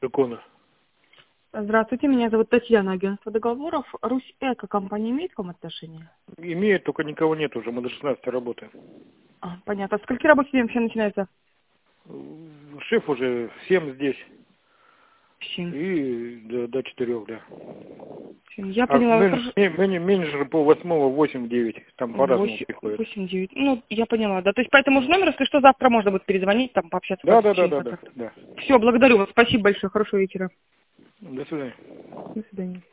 Как она? Здравствуйте, меня зовут Татьяна, агентство договоров. Русь-Эко компания имеет к вам отношение? Имеет, только никого нет уже, мы до 16 работаем. Понятно. С скольки рабочий день вообще начинается? Шеф уже в 7 здесь. В 7. И до 4, да. Я А поняла. Хорошо. менеджер по 8, 8, 9. Там по-разному приходит. 8-9. Ну, я поняла, да. То есть по этому же номеру, если что, завтра можно будет перезвонить, там пообщаться Да. через WhatsApp. Все, благодарю вас. Спасибо большое. Хорошего вечера. До свидания. До свидания.